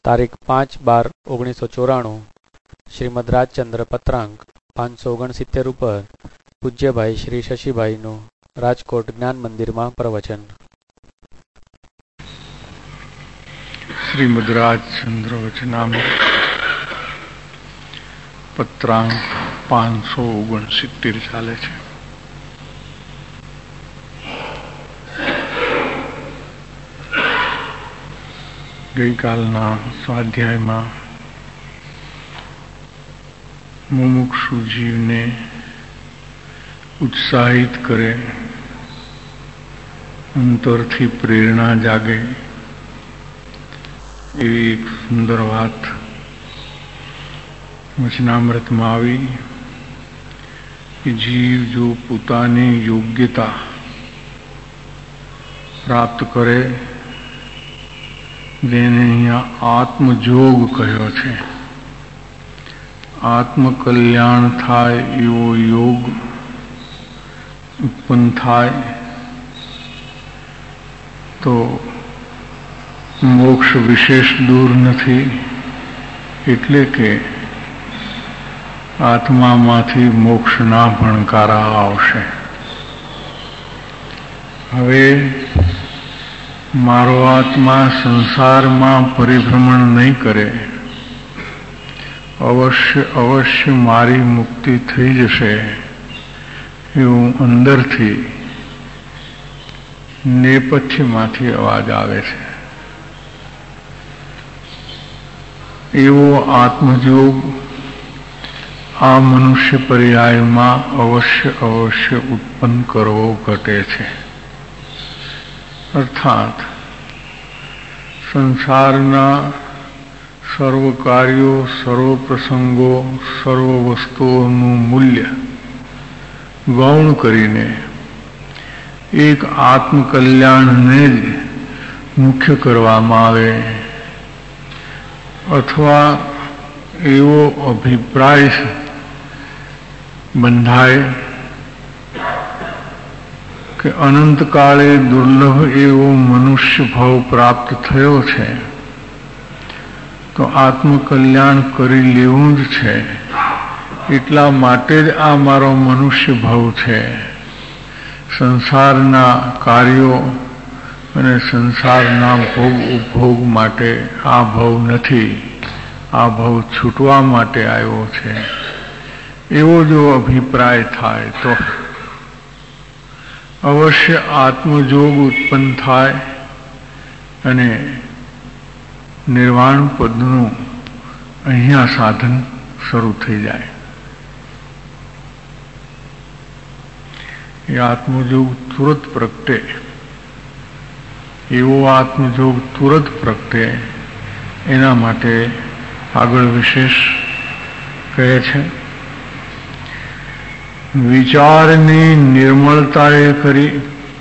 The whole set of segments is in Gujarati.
તારીખ 5/12/1994 શ્રીમદ રાજચંદ્ર પત્રાંક 569 ઉપર પૂજ્યભાઈ શ્રી શશીભાઈનું રાજકોટ જ્ઞાન મંદિરમાં પ્રવચન. શ્રીમદ રાજચંદ્ર વચનામૃત પત્રાંક 569 ચાલે છે. ગઈકાલના સ્વાધ્યાયમાં મુમુક્ષુ જીવને ઉત્સાહિત કરે, અંતરથી પ્રેરણા જાગે એવી એક સુંદર વાત વચનામૃતમાં આવી કે જીવ જો પોતાની યોગ્યતા પ્રાપ્ત કરે, જેને અહીંયા આત્મજોગ કહ્યો છે, આત્મકલ્યાણ થાય એવો યોગ ઉત્પન્ન થાય તો મોક્ષ વિશેષ દૂર નથી. એટલે કે આત્મામાંથી મોક્ષના ભણકારા આવશે. હવે મારો આત્મા સંસારમાં પરિભ્રમણ નહીં કરે, અવશ્ય મારી મુક્તિ થઈ જશે એવું અંદરથી નેપથ્યમાંથી અવાજ આવે છે. એવો આત્મજોગ આ મનુષ્ય પર્યાયમાં અવશ્ય ઉત્પન્ન કરવો ઘટે છે. અર્થાત સંસારના સર્વ કાર્યો, સર્વ પ્રસંગો, સર્વ વસ્તુઓનું મૂલ્ય ગૌણ કરીને એક આત્મકલ્યાણને જ મુખ્ય કરવામાં આવે, અથવા એવો અભિપ્રાય બંધાય કે અનંતકાળે દુર્લભ એવો મનુષ્ય ભાવ પ્રાપ્ત થયો છે તો આત્મકલ્યાણ કરી લેવું જ છે. એટલા માટે જ આ મારો મનુષ્ય ભાવ છે. સંસારના કાર્યો અને સંસારના ભોગ ઉપભોગ માટે આ ભાવ નથી. આ ભાવ છૂટવા માટે આવ્યો છે. એવો જો અભિપ્રાય થાય તો અવશ્ય આત્મજોગ ઉત્પન્ન થાય અને નિર્વાણ પદનું અહીંયા સાધન શરૂ થઈ જાય. એ આત્મજોગ તુરત પ્રગટે. એવો આત્મજોગ તુરત પ્રગટે એના માટે આગળ વિશેષ કહે છે. વિચારની નિર્મળતાએ કરી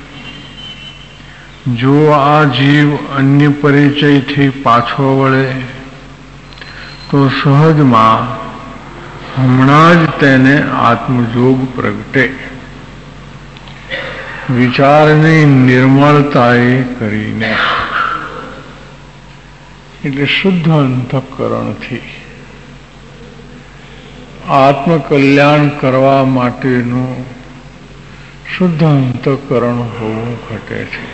જો આ જીવ અન્ય પરિચયથી પાછો વળે તો સહજમાં હમણાં જ તેને આત્મજોગ પ્રગટે. વિચારની નિર્મળતાએ કરીને એટલે શુદ્ધ અંતઃકરણથી આત્મકલ્યાણ કરવા માટેનું શુદ્ધ અંતઃકરણ હોવું ઘટે છે.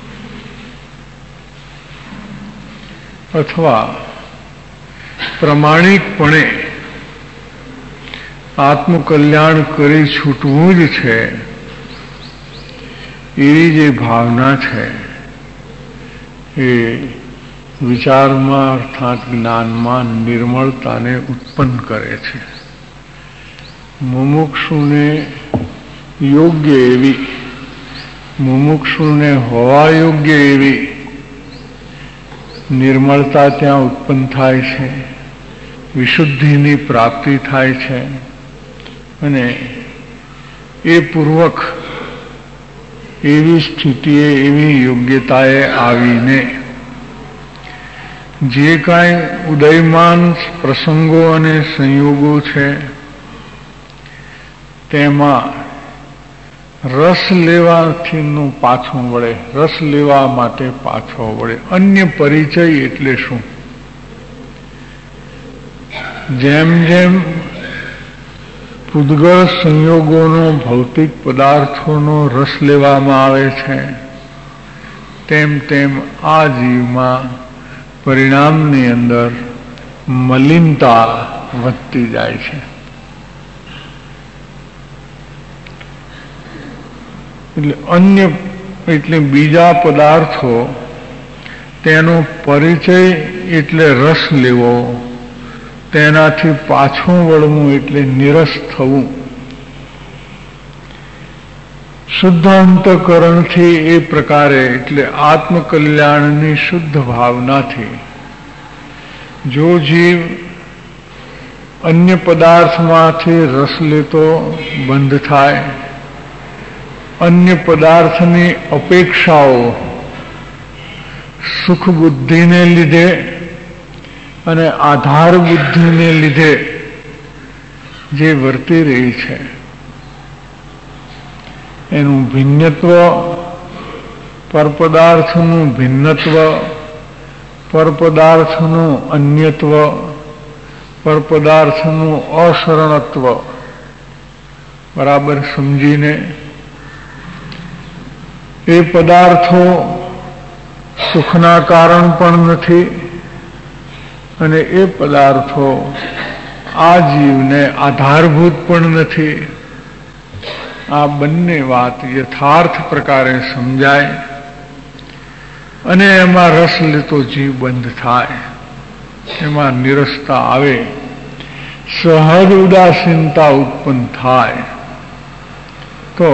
અથવા પ્રમાણિકપણે આત્મકલ્યાણ કરી છૂટવું જ છે એવી જે ભાવના છે એ વિચારમાં અર્થાત જ્ઞાનમાં નિર્મળતાને ઉત્પન્ન કરે છે. મુમુક્ષુને યોગ્ય એવી, મુમુક્ષુને હોવા યોગ્ય એવી નિર્મળતા ત્યાં ઉત્પન્ન થાય છે. વિશુદ્ધિની પ્રાપ્તિ થાય છે અને એ પૂર્વક એવી સ્થિતિએ, એવી યોગ્યતાએ આવીને જે કાંઈ ઉદયમાન પ્રસંગો અને સંયોગો છે તેમાં રસ લેવાથી પાછો વળે, રસ લેવા માટે પાછો વળે. અન્ય પરિચય એટલે શું? જેમ જેમ પૂદગળ સંયોગોનો ભૌતિક પદાર્થોનો રસ લેવામાં આવે છે, તેમ તેમ આ જીવમાં પરિણામની અંદર મલિનતા વધતી જાય છે. એટલે અન્ય એટલે બીજા પદાર્થો, તેનો પરિચય એટલે રસ લેવો, તેનાથી પાછું વળવું એટલે નિરસ થવું. શુદ્ધ અંતઃકરણથી એ પ્રકારે એટલે આત્મકલ્યાણની શુદ્ધ ભાવનાથી જો જીવ અન્ય પદાર્થમાંથી રસ લેતો બંધ થાય, અન્ય પદાર્થની અપેક્ષાઓ સુખ બુદ્ધિને લીધે અને આધાર બુદ્ધિને લીધે જે વર્તી રહી છે, એનું ભિન્નત્વ, પરપદાર્થનું ભિન્નત્વ, પરપદાર્થનું અન્યત્વ, પરપદાર્થનું અશરણત્વ બરાબર સમજીને એ પદાર્થો સુખના કારણ પણ નથી અને એ પદાર્થો આ જીવને આધારભૂત પણ નથી. આ બંને વાત યથાર્થ પ્રકારે સમજાય અને એમાં રસ લેતો જીવ બંધ થાય, એમાં નિરસતા આવે, સહજ ઉદાસીનતા ઉત્પન્ન થાય. તો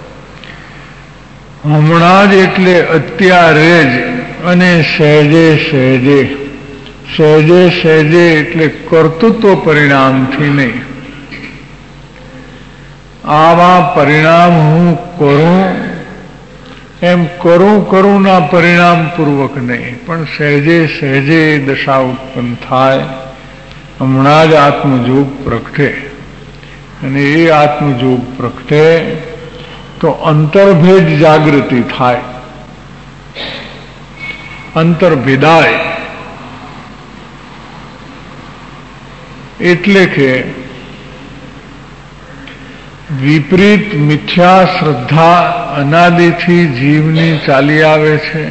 હમણાં જ એટલે અત્યારે જ અને સહેજે સહેજે, સહેજે સહેજે એટલે કર્તૃત્વ પરિણામથી નહીં. આવા પરિણામ હું કરું એમ કરું ના પરિણામ પૂર્વક નહીં, પણ સહેજે સહેજે દશા ઉત્પન્ન થાય. હમણાં જ આત્મજોગ પ્રગટે અને એ આત્મજોગ પ્રગટે તો અંતર્ભેદ જાગૃતિ થાય, અંતર્ભેદાય. એટલે કે વિપરીત મિથ્યા શ્રદ્ધા અનાદિથી જીવની ચાલી આવે છે.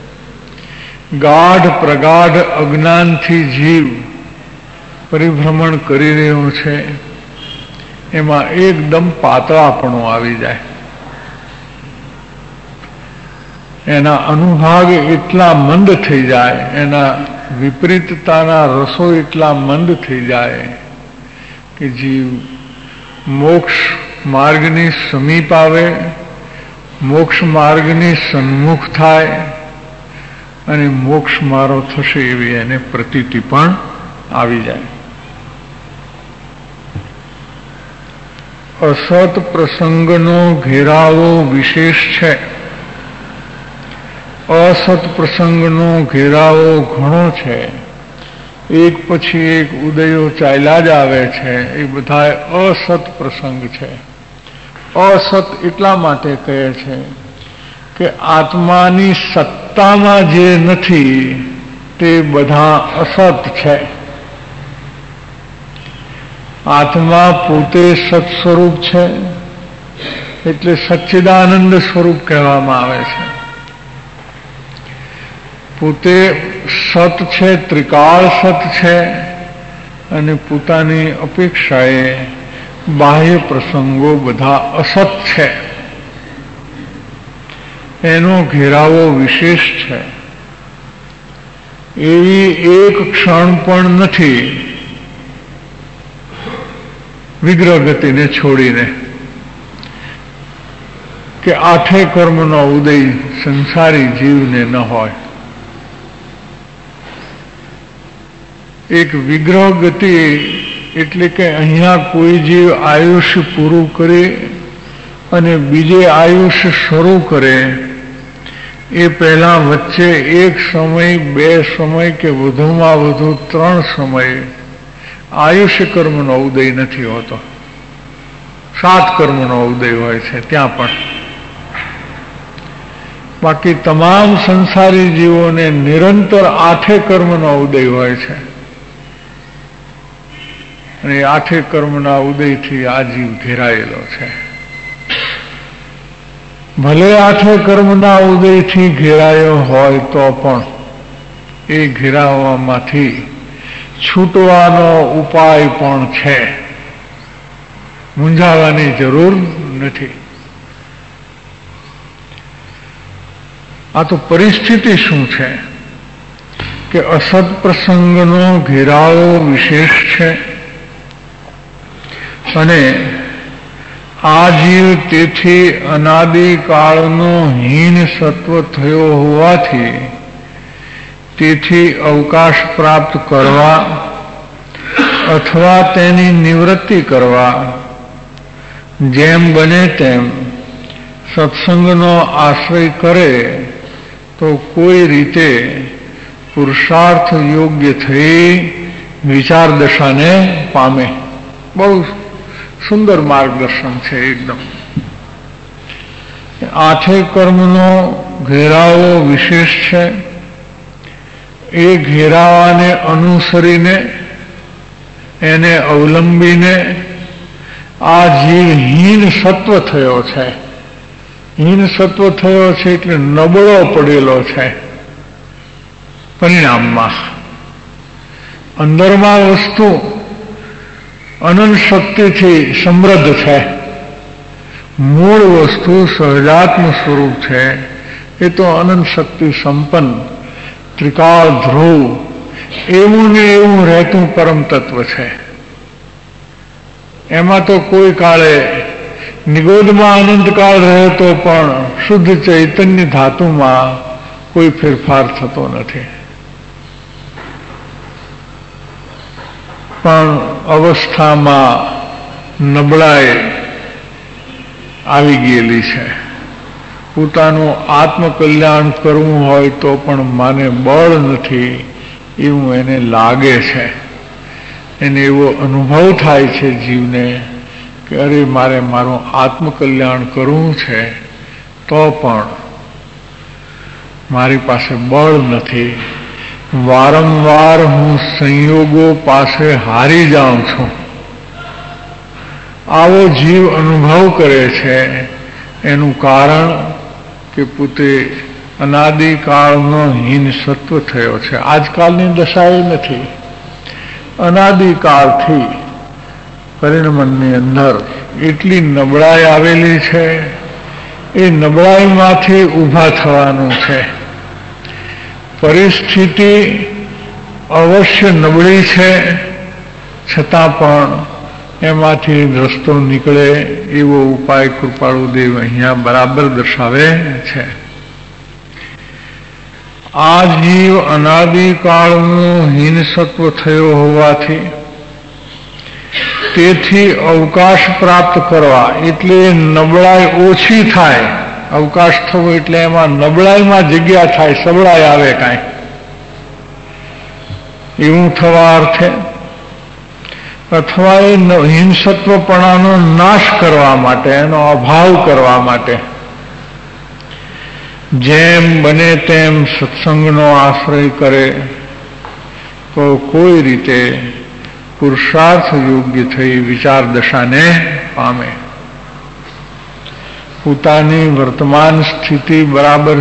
ગાઢ પ્રગાઢ અજ્ઞાનથી જીવ પરિભ્રમણ કરી રહ્યો છે. એમાં એકદમ પાતળાપણું આવી જાય. એના અનુભાગ એટલા મંદ થઈ જાય, એના વિપરીતતાના રસો એટલા મંદ થઈ જાય કે જીવ મોક્ષ માર્ગની સમીપ આવે, મોક્ષ માર્ગની સન્મુખ થાય અને મોક્ષ મારો થશે એવી એને પ્રતીતિ પણ આવી જાય. અસત પ્રસંગનો ઘેરાવો વિશેષ છે. અસત પ્રસંગનો ઘેરાવો ઘણો છે. એક પછી એક ઉદયો ચાલ્યા જ આવે છે. એ બધા અસત પ્રસંગ છે. અસત એટલા માટે કહે છે કે આત્માની સત્તામાં જે નથી તે બધા અસત છે. આત્મા પોતે સત સ્વરૂપ છે એટલે સચ્ચિદાનંદ સ્વરૂપ કહેવામાં આવે છે. પોતે સત છે, ત્રિકાળ સત છે અને પોતાની અપેક્ષાએ બાહ્ય પ્રસંગો બધા અસત છે. એનો ઘેરાવો વિશેષ છે. એવી એક ક્ષણ પણ નથી વિગ્રહ ગતિને છોડીને કે આઠે કર્મનો ઉદય સંસારી જીવને ન હોય. એક વિગ્રહ ગતિ એટલે કે અહીંયા કોઈ જીવ આયુષ્ય પૂરું કરે અને બીજે આયુષ્ય શરૂ કરે એ પહેલા વચ્ચે એક સમય, બે સમય કે વધુમાં વધુ 3 સમય આયુષ્ય કર્મનો ઉદય નથી હોતો. 7 કર્મનો ઉદય હોય છે ત્યાં પણ. બાકી તમામ સંસારી જીવોને નિરંતર 8 કર્મનો ઉદય હોય છે. અને આઠે કર્મના ઉદયથી આ જીવ ઘેરાયેલો છે. ભલે આઠે કર્મના ઉદયથી ઘેરાયો હોય તો પણ એ ઘેરાવામાંથી છૂટવાનો ઉપાય પણ છે. મૂંઝાવાની જરૂર નથી. આ તો પરિસ્થિતિ શું છે કે અસત પ્રસંગનો ઘેરાવો વિશેષ છે અને આ જીવ તેથી અનાદિકાળનો હીન સત્વ થયો હોવાથી તેથી અવકાશ પ્રાપ્ત કરવા અથવા તેની નિવૃત્તિ કરવા જેમ બને તેમ સત્સંગનો આશ્રય કરે તો કોઈ રીતે પુરુષાર્થ યોગ્ય થઈ વિચાર દશાને પામે. બહુ સુંદર માર્ગદર્શન છે એકદમ. આઠે કર્મનો ઘેરાવો વિશેષ છે. એ ઘેરાવાને અનુસરીને એને અવલંબીને આ જીવ હીન સત્વ થયો છે. હીન સત્વ થયો છે એટલે નબળો પડેલો છે. પરિણામમાં અંદરમાં વસ્તુ અનંત શક્તિથી સમૃદ્ધ છે. મૂળ વસ્તુ સહજાત્મ સ્વરૂપ છે. એ તો અનંત શક્તિ સંપન્ન ત્રિકાળ ધ્રુવ એવું ને એવું રહેતું પરમ તત્વ છે. એમાં તો કોઈ કાળે નિગોદમાં અનંતકાળ રહે તો પણ શુદ્ધ ચૈતન્ય ધાતુમાં કોઈ ફેરફાર થતો નથી. પણ અવસ્થામાં નબળાઈ આવી ગયેલી છે. પોતાનું આત્મકલ્યાણ કરવું હોય તો પણ માને બળ નથી એવું એને લાગે છે. એને એવો અનુભવ થાય છે જીવને કે અરે મારે મારું આત્મકલ્યાણ કરવું છે તો પણ મારી પાસે બળ નથી. વારંવાર હું સંયોગો પાસે હારી જાઉં છું. આવો જીવ અનુભવ કરે છે. એનું કારણ કે પોતે અનાદિકાળનો હીન સત્વ થયો છે. આજકાલની દશા એ નથી. અનાદિકાળથી પરિણમનની અંદર એટલી નબળાઈ આવેલી છે. એ નબળાઈમાંથી ઊભા થવાનું છે. પરિસ્થિતિ અવશ્ય નબળી છે છતાં પણ એમાંથી રસ્તો નીકળે એવો ઉપાય કૃપાળુદેવ અહીંયા બરાબર દર્શાવે છે. આ જીવ અનાદિકાળનો હીન સત્વ થયો હોવાથી તેથી અવકાશ પ્રાપ્ત કરવા એટલે નબળાઈ ઓછી થાય. અવકાશ થવો એટલે એમાં નબળાઈમાં જગ્યા થાય, સબળાઈ આવે કાંઈ એવું થવા અર્થે અથવા એ હિંસત્વપણાનો નાશ કરવા માટે, એનો અભાવ કરવા માટે જેમ બને તેમ સત્સંગનો આશ્રય કરે તો કોઈ રીતે પુરુષાર્થ યોગ્ય થઈ વિચાર દશાને પામે. પોતાની વર્તમાન સ્થિતિ બરાબર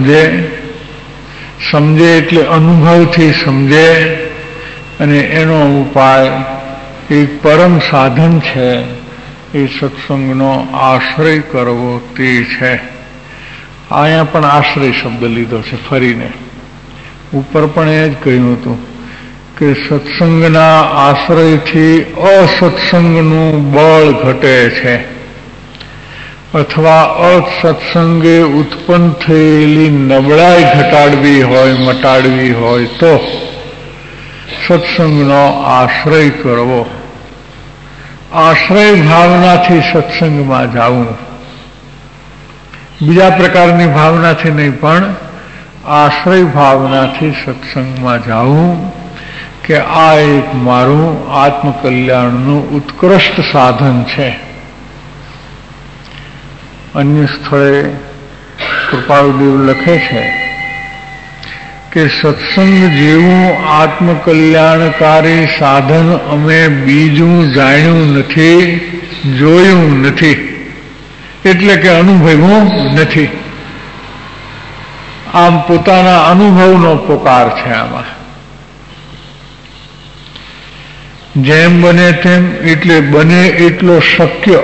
સમજે એટલે અનુભવથી સમજે અને એનો ઉપાય એક પરમ સાધન છે એ સત્સંગનો આશ્રય કરવો તે છે. અહીંયા પણ આશ્રય શબ્દ લીધો છે ફરીને. ઉપર પણ એ જ કહ્યું હતું કે સત્સંગના આશ્રયથી અસત્સંગનું બળ ઘટે છે અથવા અસત્સંગે ઉત્પન્ન થયેલી નબળાઈ ઘટાડવી હોય, મટાડવી હોય તો સત્સંગનો આશ્રય કરવો. આશ્રય ભાવનાથી સત્સંગમાં જવું, બીજા પ્રકારની ભાવનાથી નહીં પણ આશ્રય ભાવનાથી સત્સંગમાં જવું કે આ એક મારું આત્મકલ્યાણનું ઉત્કૃષ્ટ સાધન છે. અન્ય સ્થળે કૃપાળુદેવ લખે છે કે સત્સંગ જેવું આત્મકલ્યાણકારી સાધન અમે બીજું જાણ્યું નથી, જોયું નથી, એટલે કે અનુભવ્યું નથી. આમ પોતાના અનુભવનો પોકાર છે આમાં. જેમ બને તેમ એટલે બને એટલો શક્ય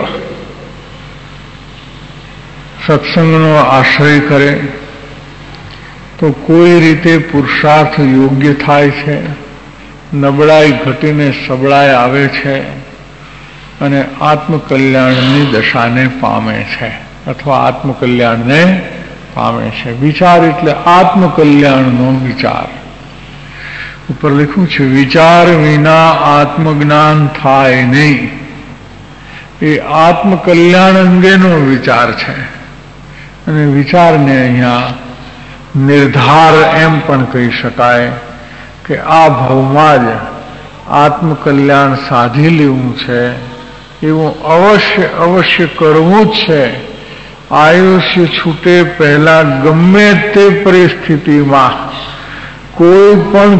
સત્સંગનો આશ્રય કરે તો કોઈ રીતે પુરુષાર્થ યોગ્ય થાય છે, નબળાઈ ઘટીને સબળાઈ આવે છે અને આત્મકલ્યાણની દશાને પામે છે અથવા આત્મકલ્યાણને પામે છે. વિચાર એટલે આત્મકલ્યાણનો વિચાર. ઉપર લખ્યું છે વિચાર વિના આત્મજ્ઞાન થાય નહીં. એ આત્મકલ્યાણ અંગેનો વિચાર છે અને વિચારને અહીંયા નિર્ધાર એમ પણ કહી શકાય કે આ ભવમાં જ આત્મકલ્યાણ સાધી લેવું છે, એવું અવશ્ય કરવું જ છે. આયુષ્ય છૂટે પહેલા ગમે તે પરિસ્થિતિમાં કોઈ પણ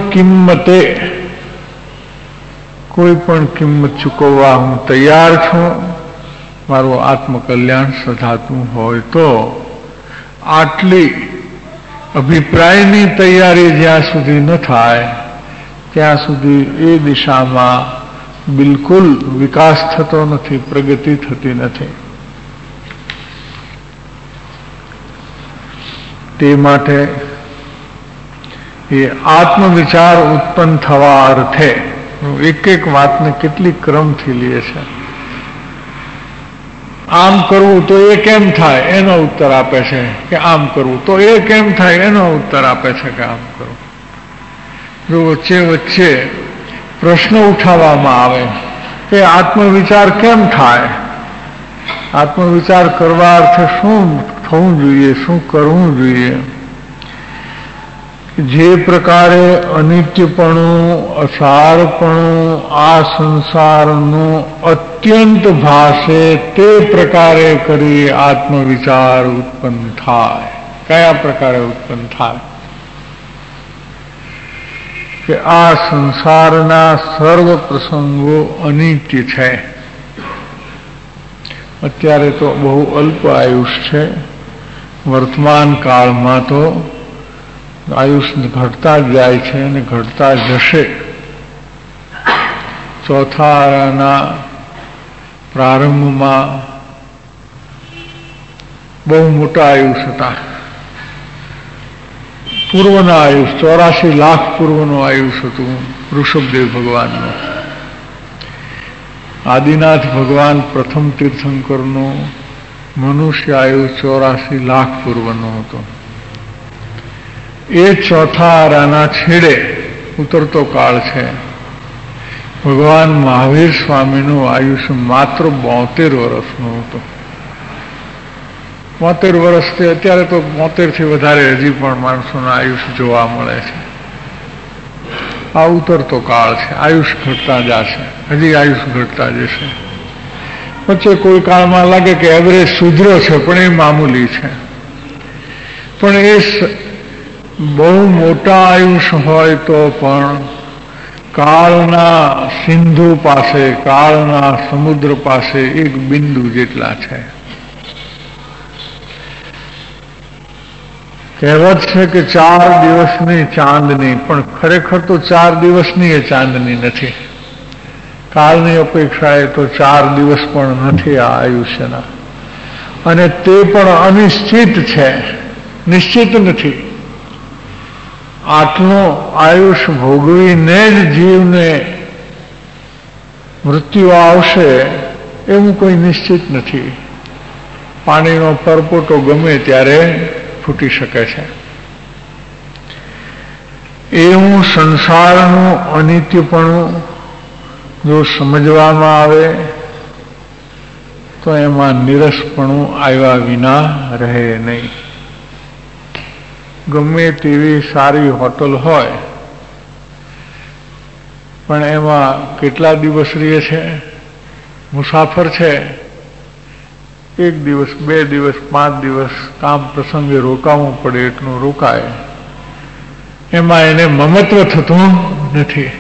કિંમત ચૂકવવા હું તૈયાર છું. મારું આત્મકલ્યાણ સધાતું હોય તો આટલી અભિપ્રાયની તૈયારી જ્યાં સુધી ન થાય ત્યાં સુધી એ દિશામાં બિલકુલ વિકાસ થતો નથી, પ્રગતિ થતી નથી. તે માટે એ આત્મવિચાર ઉત્પન્ન થવા અર્થે એક એક વાતને કેટલી ક્રમથી લે છે. આમ કરવું તો એ કેમ થાય એનો ઉત્તર આપે છે કે આમ કરવું તો એ કેમ થાય એનો ઉત્તર આપે છે કે આમ કરવું. જો વચ્ચે પ્રશ્ન ઉઠાવવામાં આવે કે આત્મવિચાર કેમ થાય, આત્મવિચાર કરવા અર્થે શું થવું જોઈએ, શું કરવું જોઈએ. જે પ્રકારે અનિત્યપણું, અસારપણું આ સંસારનું અત્યંત ભાષે તે પ્રકારે કરી આત્મવિચાર ઉત્પન્ન થાય. કયા પ્રકારે ઉત્પન્ન થાય કે આ સંસારના સર્વ પ્રસંગો અનિત્ય છે. અત્યારે તો બહુ અલ્પ આયુષ છે, વર્તમાન કાળમાં તો આયુષ ઘટતા જ જાય છે અને ઘટતા જશે. ચોથા આરાના પ્રારંભમાં બહુ મોટા આયુષ હતા. પૂર્વના આયુષ 84 લાખ પૂર્વનું આયુષ હતું ઋષભદેવ ભગવાનનું. આદિનાથ ભગવાન પ્રથમ તીર્થંકરનું મનુષ્ય આયુષ 84 લાખ પૂર્વનો હતો. એ ચોથા આરાના છેડે ઉતરતો કાળ છે. ભગવાન મહાવીર સ્વામીનું આયુષ્ય માત્ર 72 વર્ષનું હતું. 72 વર્ષથી અત્યારે તો 72 થી વધારે હજી પણ માણસોના આયુષ્ય જોવા મળે છે. આ ઉતરતો કાળ છે. આયુષ ઘટતા જશે, હજી આયુષ ઘટતા જશે. વચ્ચે કોઈ કાળમાં લાગે કે એવરેજ સુધરો છે પણ એ મામૂલી છે. પણ એ બહુ મોટા આયુષ હોય તો પણ કાળના સિંધુ પાસે, કાળના સમુદ્ર પાસે એક બિંદુ જેટલા છે. કહેવત છે કે 4 દિવસની ચાંદની, પણ ખરેખર તો 4 દિવસની એ ચાંદની નથી. કાળની અપેક્ષાએ તો 4 દિવસ પણ નથી આ આયુષ્યના, અને તે પણ અનિશ્ચિત છે, નિશ્ચિત નથી. આટલું આયુષ ભોગવીને જ જીવને મૃત્યુ આવશે એવું કોઈ નિશ્ચિત નથી. પાણીનો પરપોટો ગમે ત્યારે ફૂટી શકે છે. એવું સંસારનું અનિત્યપણું જો સમજવામાં આવે તો એમાં નિરસપણું આવ્યા વિના રહે નહીં. ગમે તેવી સારી હોટલ હોય પણ એમાં કેટલા દિવસ રહે છે? મુસાફર છે, 1 દિવસ, 2 દિવસ, 5 દિવસ કામ પ્રસંગે રોકાવું પડે એટલું રોકાય. એમાં એને મમત્વ થતું નથી,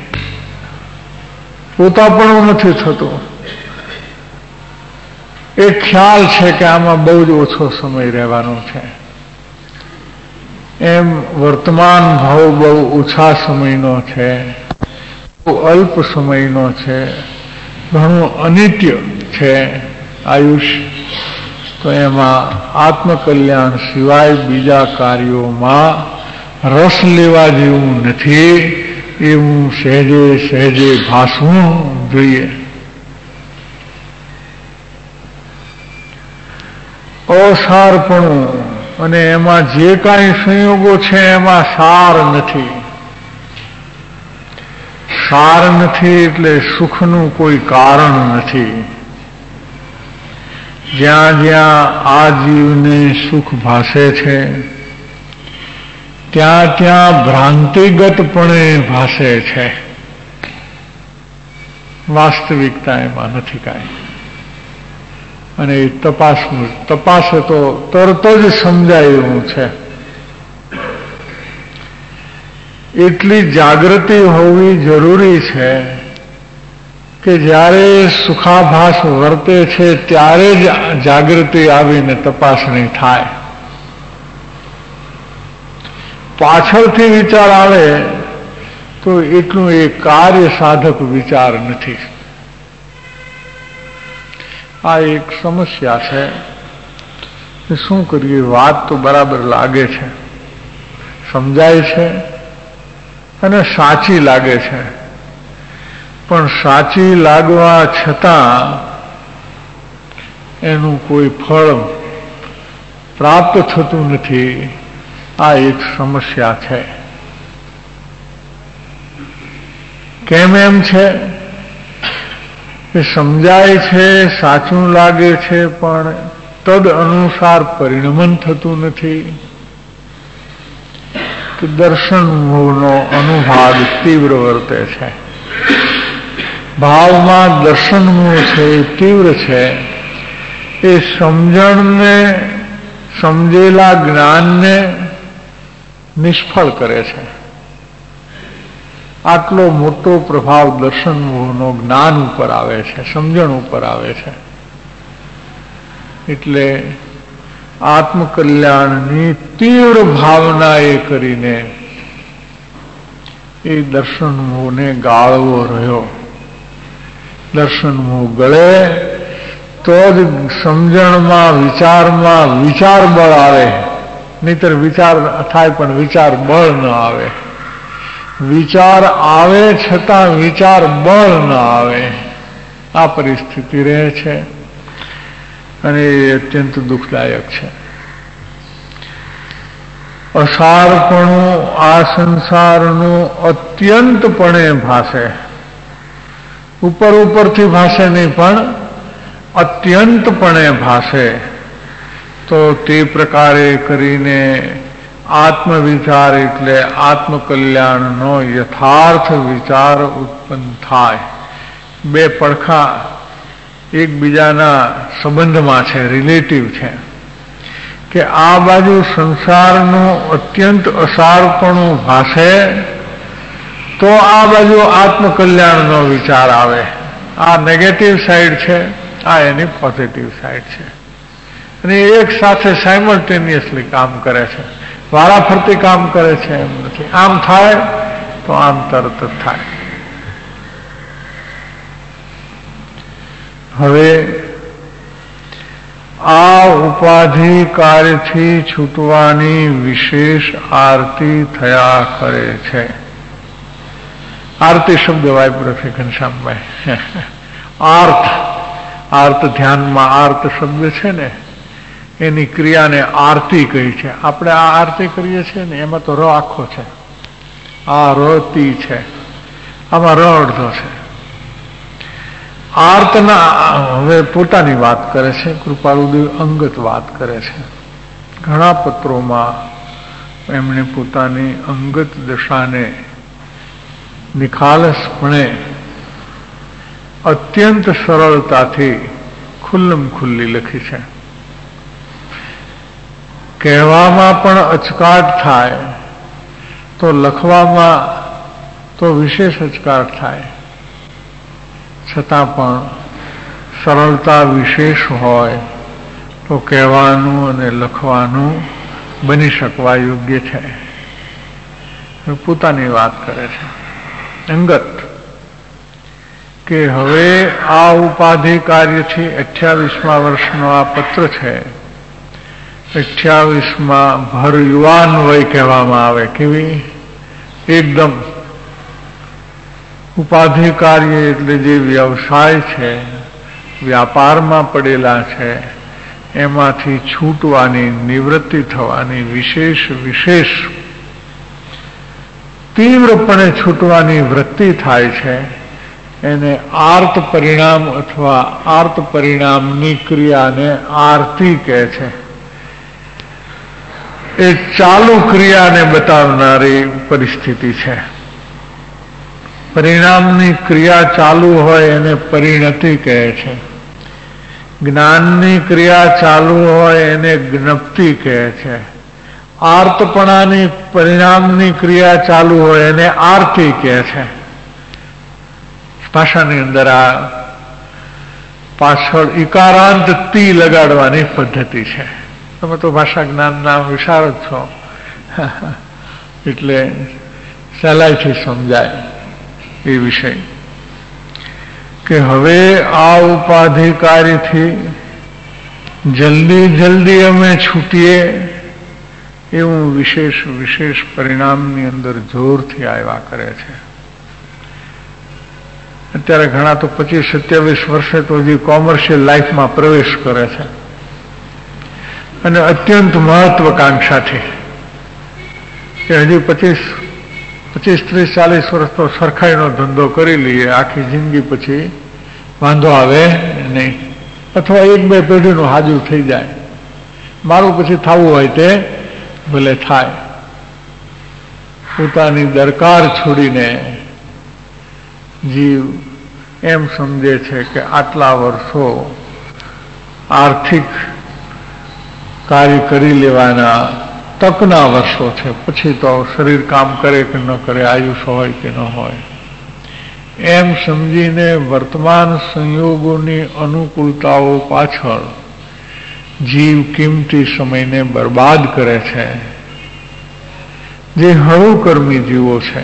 પોતાપણું નથી થતું. એક ખ્યાલ છે કે આમાં બહુ જ ઓછો સમય રહેવાનો છે. એમ વર્તમાન ભાવ બહુ ઓછા સમયનો છે, બહુ અલ્પ સમયનો છે, ઘણું અનિત્ય છે આયુષ્ય. તો એમાં આત્મકલ્યાણ સિવાય બીજા કાર્યોમાં રસ લેવા જેવું નથી, એવું સહેજે સહેજે ભાસવું જોઈએ. અસારપણું અને એમાં જે કાંઈ સંયોગો છે એમાં સાર નથી. સાર નથી એટલે સુખનું કોઈ કારણ નથી. જ્યાં જ્યાં આ જીવને સુખ ભાસે છે ત્યાં ત્યાં ભ્રાંતિગતપણે ભાસે છે, વાસ્તવિકતા એમાં નથી કાંઈ. અને એ તપાસે તો તરત જ સમજાય એવું છે. એટલી જાગૃતિ હોવી જરૂરી છે કે જ્યારે સુખાભાસ વર્તે છે ત્યારે જ જાગૃતિ આવીને તપાસણી થાય. પાછળથી વિચાર આવે તો એટલું એ કાર્ય સાધક વિચાર નથી. આ એક સમસ્યા છે. શું કરીએ? વાત તો બરાબર લાગે છે, સમજાય છે અને સાચી લાગે છે, પણ સાચી લાગવા છતાં એનું કોઈ ફળ પ્રાપ્ત થતું નથી. આ એક સમસ્યા છે. કેમ એમ છે કે સમજાય છે, સાચું લાગે છે, પણ તદ અનુસાર પરિણમન થતું નથી. કે દર્શન મોહનો અનુભાગ તીવ્ર વર્તે છે. ભાવમાં દર્શન મોહ છે એ તીવ્ર છે. એ સમજણને, સમજેલા જ્ઞાનને નિષ્ફળ કરે છે. આટલો મોટો પ્રભાવ દર્શન મોહનો જ્ઞાન ઉપર આવે છે, સમજણ ઉપર આવે છે. એટલે આત્મકલ્યાણની તીવ્ર ભાવના એ કરીને એ દર્શન મોહને ગાળવો રહ્યો. દર્શન મોહ ગળે તો જ સમજણમાં, વિચારમાં વિચાર બળ આવે. નહીતર વિચાર થાય પણ વિચાર બળ ન આવે. વિચાર આવે છતાં વિચાર બળ ન આવે. આ પરિસ્થિતિ રહે છે અને એ અત્યંત દુઃખદાયક છે. અસારપણું આ સંસારનું અત્યંતપણે ભાસે. ઉપર ઉપરથી ભાસે નહીં, પણ અત્યંતપણે ભાસે. તો તે પ્રકારે કરીને આત્મવિચાર એટલે આત્મકલ્યાણનો યથાર્થ વિચાર ઉત્પન્ન થાય. બે પડખા એકબીજાના સંબંધમાં છે, રિલેટિવ છે. કે આ બાજુ સંસારનું અત્યંત અસારપણું ભાસે તો આ બાજુ આત્મકલ્યાણનો વિચાર આવે. આ નેગેટિવ સાઈડ છે, આ એની પોઝિટિવ સાઈડ છે. અને એક સાથે સાયમલ્ટેનિયસલી કામ કરે છે, વારાફરતી કામ કરે છે. એમ નથી આમ થાય તો આમ તરત જ થાય. હવે આ ઉપાધિ કાર્યથી છૂટવાની વિશેષ આરતી થયા કરે છે. આરતી શબ્દ વાપર્યો છે ઘનશ્યામભાઈ. આર્ત ધ્યાનમાં આર્ત શબ્દ છે ને, એની ક્રિયાને આરતી કહી છે. આપણે આ આરતી કરીએ છીએ ને એમાં તો ર આખો છે, આ રતી છે, આમાં ર અડધો છે. આર્તના હવે પોતાની વાત કરે છે, કૃપાળુદેવ અંગત વાત કરે છે. ઘણા પત્રોમાં એમણે પોતાની અંગત દશાને નિખાલસપણે અત્યંત સરળતાથી ખુલ્લમ ખુલ્લી લખી છે. કહેવામાં પણ અચકાટ થાય તો લખવામાં તો વિશેષ અચકાર થાય, છતાં પણ સરળતા વિશેષ હોય તો કહેવાનું અને લખવાનું બની શકવા યોગ્ય છે. પોતાની વાત કરે છે અંગત કે હવે આ ઉપાધિ કાર્યથી 28મા વર્ષનો આ પત્ર છે. 28માં ભર યુવાન વય કહેવામાં આવે. કેવી? એકદમ ઉપાધિ કાર્ય એટલે જે વ્યવસાય છે, વ્યાપારમાં પડેલા છે, એમાંથી છૂટવાની, નિવૃત્તિ થવાની, વિશેષ તીવ્રપણે છૂટવાની વૃત્તિ થાય છે. એને આર્ત પરિણામ અથવા આર્ત પરિણામની ક્રિયાને આરતી કહે છે. એ ચાલુ ક્રિયાને બતાવનારી પરિસ્થિતિ છે. પરિણામની ક્રિયા ચાલુ હોય એને પરિણતિ કહે છે. જ્ઞાનની ક્રિયા ચાલુ હોય એને જ્ઞપ્તિ કહે છે. આર્તપણાની પરિણામની ક્રિયા ચાલુ હોય એને આરતી કહે છે. ભાષાની અંદર આ પાછળ ઇકારાંત તી લગાડવાની પદ્ધતિ છે. તમે તો ભાષા જ્ઞાનના વિશારદ છો એટલે સહેલાઈથી સમજાય એ વિષય કે હવે આ ઉપાધિકારીથી જલ્દી અમે છૂટીએ એવું વિશેષ પરિણામની અંદર જોરથી આવ્યા કરે છે. અત્યારે ઘણા તો 25-27 વર્ષે તો હજી કોમર્શિયલ લાઈફમાં પ્રવેશ કરે છે અને અત્યંત મહત્વકાંક્ષાથી કે હજી 25-30-40 વર્ષ તો સરખાઈનો ધંધો કરી લઈએ, આખી જિંદગી પછી વાંધો આવે નહીં, અથવા 1-2 પેઢીનું હાજુ થઈ જાય, મારું પછી થવું હોય તે ભલે થાય. પોતાની દરકાર છોડીને જીવ એમ સમજે છે કે આટલા વર્ષો આર્થિક કાર્ય કરી લેવાના તકના વર્ષો છે, પછી તો શરીર કામ કરે કે ન કરે, આયુષ્ય હોય કે ન હોય, એમ સમજીને વર્તમાન સંયોગોની અનુકૂળતાઓ પાછળ જીવ કિંમતી સમયને બરબાદ કરે છે. જે હળુકર્મી જીવો છે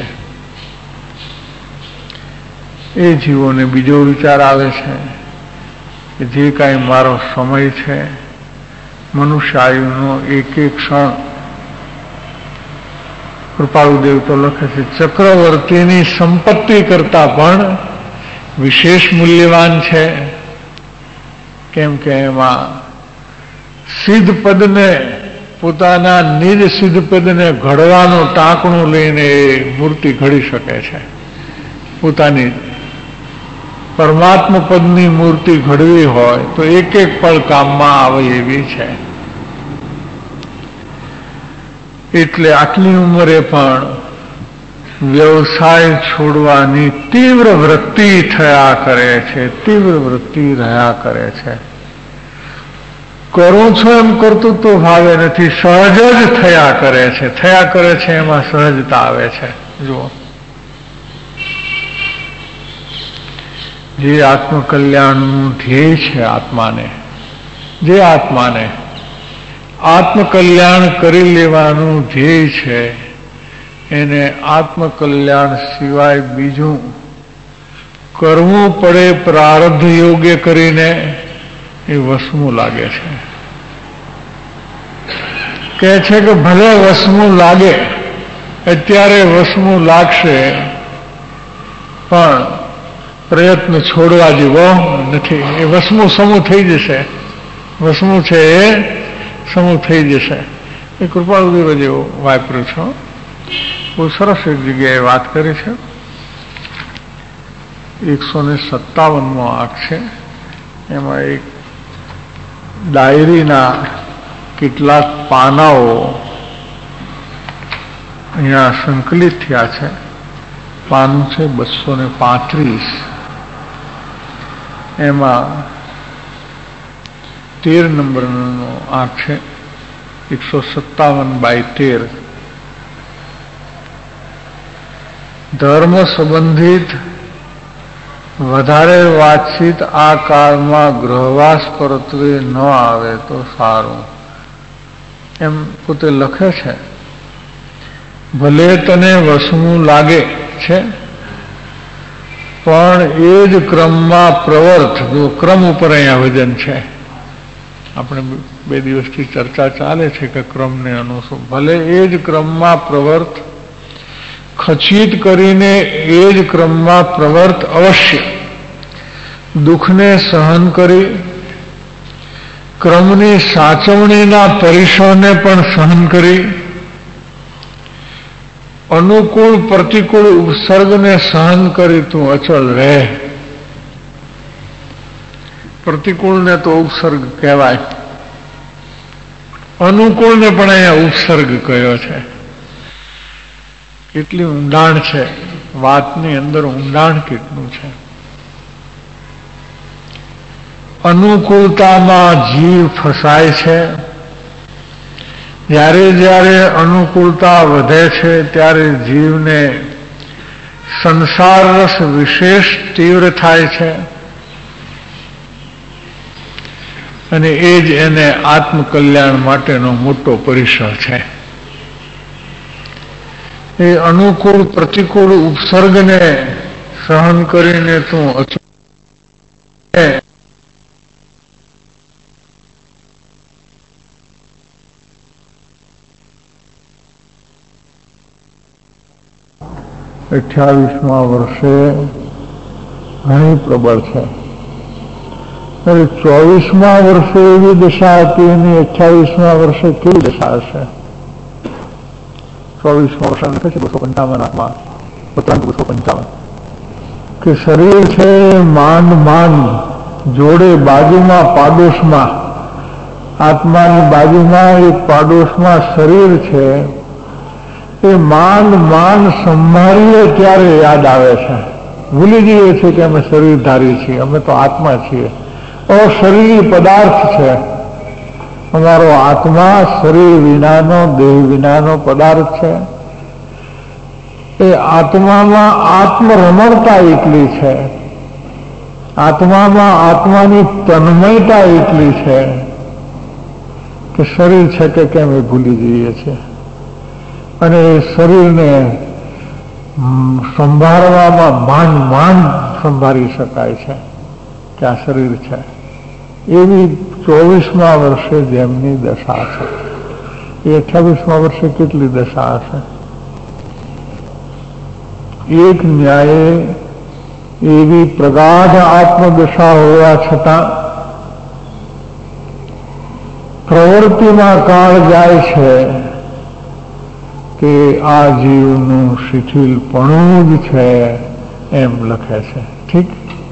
એ જીવોને બીજો વિચાર આવે છે કે જે કાંઈ મારો સમય છે, મનુષ્ય આયુનો એક ક્ષણ, કૃપાળુદેવ તો લખે છે ચક્રવર્તીની સંપત્તિ કરતા પણ વિશેષ મૂલ્યવાન છે. કેમ કે એમાં સિદ્ધ પદને, પોતાના નિજ સિદ્ધ પદને ઘડવાનું ટાંકણું લઈને એ મૂર્તિ ઘડી શકે છે. પોતાની પરમાત્મા પદની મૂર્તિ ઘડવી હોય તો એક પળ કામમાં આવે એવી છે. એટલે આટલી ઉંમરે પણ વ્યવસાય છોડવાની તીવ્ર વૃત્તિ થયા કરે છે, તીવ્ર વૃત્તિ રહ્યા કરે છે. કરું છું એમ કરતું તો ભાવે નથી, સહજ જ થયા કરે છે. થયા કરે છે એમાં સહજતા આવે છે. જુઓ, જે આત્મકલ્યાણનું ધ્યેય છે, જે આત્માને આત્મકલ્યાણ કરી લેવાનું ધ્યેય છે, એને આત્મકલ્યાણ સિવાય બીજું કરવું પડે પ્રારબ્ધ યોગ્ય કરીને એ વસમું લાગે છે. કહે છે કે ભલે વસમું લાગે, અત્યારે વસમું લાગશે, પણ પ્રયત્ન છોડવા જેવો નથી. એ વસમું સમૂહ થઈ જશે, વસમું છે એ સમૂહ થઈ જશે. એ કૃપાળુદેવ જેવો વાપર્યું છો. બહુ સરસ એક જગ્યાએ વાત કરી છે. 157મો આંક છે, એમાં એક ડાયરીના કેટલાક પાનાઓ અહીંયા સંકલિત થયા છે. પાનું છે 235. એમાં 13 નંબરનો આંક છે, 157/13. ધર્મ સંબંધિત વધારે વાતચીત આ કાળમાં ગ્રહવાસ પરત્વે ન આવે તો સારું, એમ પોતે લખે છે. ભલે તને વસવું લાગે છે, પણ એ જ ક્રમમાં પ્રવર્ત. જો ક્રમ ઉપર અહીંયા વજન છે, આપણે 2 દિવસથી ચર્ચા ચાલે છે કે ક્રમને અનુસર. ભલે એ જ ક્રમમાં પ્રવર્ત, ખચિત કરીને એ જ ક્રમમાં પ્રવર્ત અવશ્ય. દુઃખને સહન કરી, ક્રમની સાચવણીના પરિસરને પણ સહન કરી, અનુકૂળ પ્રતિકૂળ ઉપસર્ગને સહન કરી તું અચળ રહે. પ્રતિકૂળને તો ઉપસર્ગ કહેવાય, અનુકૂળને પણ અહીંયા ઉપસર્ગ કયો છે. કેટલી ઊંડાણ છે વાતની અંદર, ઊંડાણ કેટલું છે. અનુકૂળતામાં જીવ ફસાય છે. જ્યારે જ્યારે અનુકૂળતા વધે છે ત્યારે જીવને સંસાર રસ વિશેષ તીવ્ર થાય છે, અને એ જ એને આત્મકલ્યાણ માટેનો મોટો પરિસર છે. એ અનુકૂળ પ્રતિકૂળ ઉપસર્ગને સહન કરીને તું અઠ્યાવીસમા વર્ષે ઘણી પ્રબળ છે. 24મા વર્ષે એવી દશા હતી, એની 28મા વર્ષે કેવી દશા હશે? 24મા વર્ષ લખે છે 255 પત્રાંક 255 કે શરીર છે માંડ માંડ જોડે બાજુમાં પાડોશમાં, આત્માની બાજુમાં એક પાડોશમાં શરીર છે. એ માંડ માંડ સંભાળીએ ત્યારે યાદ આવે છે. ભૂલી જઈએ છીએ કે અમે શરીરધારી છીએ, અમે તો આત્મા છીએ. અશરીરી પદાર્થ છે અમારો આત્મા. શરીર વિનાનો, દેહ વિનાનો પદાર્થ છે. એ આત્મામાં આત્મરમણતા એટલી છે, આત્મામાં આત્માની તન્મયતા એટલી છે કે શરીર છે કે કેમ એ ભૂલી જઈએ છીએ. અને એ શરીરને સંભાળવામાં માંડ માંડ સંભાળી શકાય છે કે આ શરીર છે. એવી 24મા વર્ષે જેમની દશા છે, એ 28મા વર્ષે કેટલી દશા હશે? એક ન્યાયે એવી પ્રગાઢ આત્મદશા હોવા છતાં પ્રવૃત્તિમાં કાળ જાય છે કે આ જીવનું શિથિલપણું જ છે એમ લખે છે. ઠીક,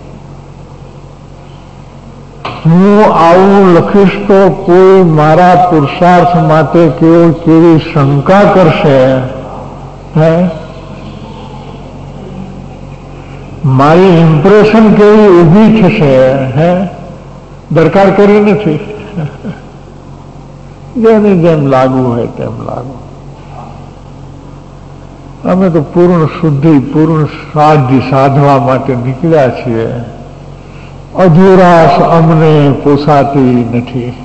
હું આવું લખીશ તો કોઈ મારા પુરુષાર્થ માટે કેવી શંકા કરશે? હે, મારી ઇમ્પ્રેશન કેવી ઊભી થશે? હે, દરકાર કરી નથી. જેની જેમ લાગુ હોય તેમ લાગુ. અમે તો પૂર્ણ શુદ્ધિ, પૂર્ણ સાધ્ય સાધવા માટે નીકળ્યા છીએ. અધુરાશ અમને પોસાતી નથી.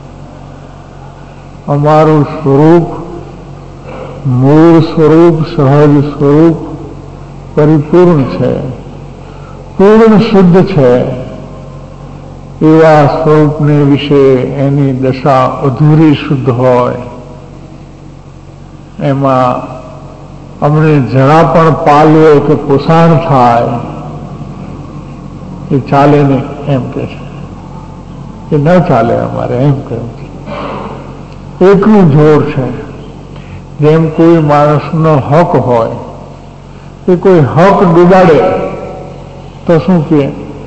અમારું સ્વરૂપ, મૂળ સ્વરૂપ, સહજ સ્વરૂપ પરિપૂર્ણ છે, પૂર્ણ શુદ્ધ છે. એવા સ્વરૂપને વિશે એની દશા અધૂરી શુદ્ધ હોય, એમાં અમને જરા પણ પાલવે કે પોષણ થાય એ ચાલે નહીં એમ કે છે. એ ન ચાલે અમારે એમ કહ્યું છે. એકનું જોર છે. જેમ કોઈ માણસનો હક હોય, એ કોઈ હક ડૂબાડે તો શું કહે?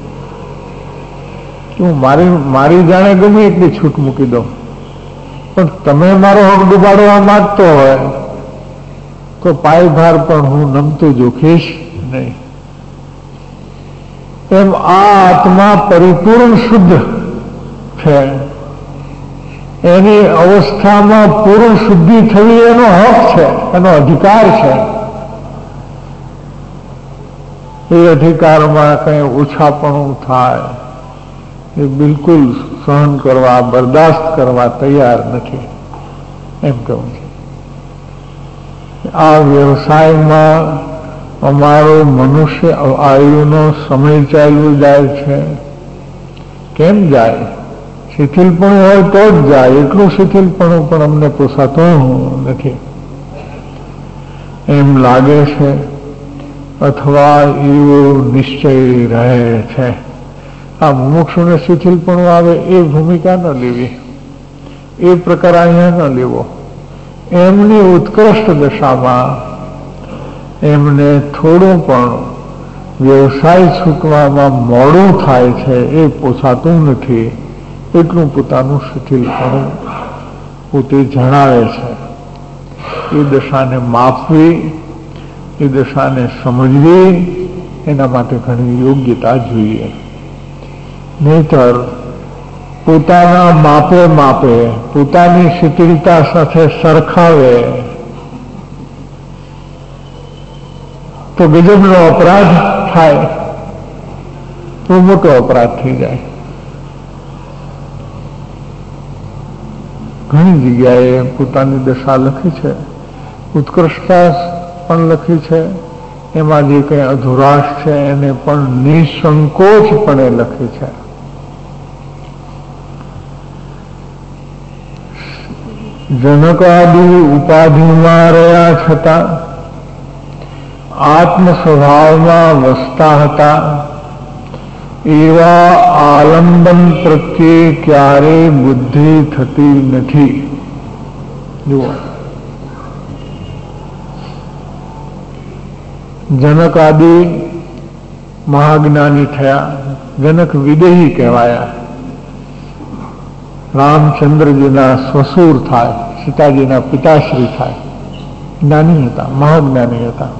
હું મારી જાણે ગમે એટલી છૂટ મૂકી દઉં, પણ તમે મારો હક ડૂબાડવા માંગતો હોય તો પાયભાર પણ હું નમતું જોખીશ નહીં. એમ આ આત્મા પરિપૂર્ણ શુદ્ધ છે. એની અવસ્થામાં પૂર્ણ શુદ્ધિ થવી એનો હક છે, એનો અધિકાર છે. એ અધિકારમાં કંઈ ઓછાપણું થાય એ બિલકુલ સહન કરવા, બરદાસ્ત કરવા તૈયાર નથી, એમ કહું છું. આ વ્યવસાયમાં અમારો મનુષ્ય આયુનો સમય ચાલ્યો જાય છે. કેમ જાય? શિથિલપણું હોય તો જ જાય. એટલું શિથિલપણું પણ અમને પોસાતું નથી એમ લાગે છે, અથવા એવો નિશ્ચય રહે છે. આ મુમુક્ષુને શિથિલપણું આવે એ ભૂમિકા ન લેવી, એ પ્રકાર અહીંયા ન લેવો. એમની ઉત્કૃષ્ટ દશામાં એમને થોડું પણ વ્યવસાય છૂટવામાં મોડું થાય છે એ પોસાતું નથી, એટલું પોતાનું શિથિલપણું પોતે જણાવે છે. એ દશાને માપવી, એ દશાને સમજવી, એના માટે ઘણી યોગ્યતા જોઈએ. નહીતર પોતાના માપે પોતાની શિથિલતા સાથે સરખાવે તો ગજબનો અપરાધ થાય, તો મોટો અપરાધ થઈ જાય. ઘણી જગ્યાએ પોતાની દશા લખી છે, ઉત્કૃષ્ટતા પણ લખી છે, એમાં જે કંઈ અધુરાશ છે એને પણ નિસંકોચપણે લખી છે. જનકાદિ ઉપાધિમાં રહ્યા છતાં આત્મ સ્વભાવમાં વસતા હતા, એવા આલંબન પ્રત્યે ક્યારેય બુદ્ધિ થતી નથી. જુઓ, જનક આદિ મહાજ્ઞાની થયા, જનક વિદેહી કહેવાયા. રામચંદ્રજીના સસુર થાય, સીતાજીના પિતાશ્રી થાય, જ્ઞાની હતા, મહાજ્ઞાની હતા.